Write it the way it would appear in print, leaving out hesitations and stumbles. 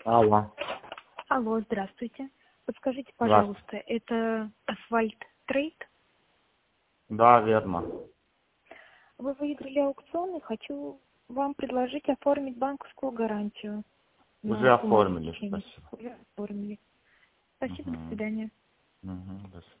Алло. Алло, здравствуйте. Подскажите, Здравствуйте. пожалуйста, это Асфальт Трейд? Да, верно. Вы выиграли аукцион, и хочу вам предложить оформить банковскую гарантию Уже на сумму оформили, 1000. спасибо. Уже оформили. Спасибо, до Угу. свидания. Угу. До свидания.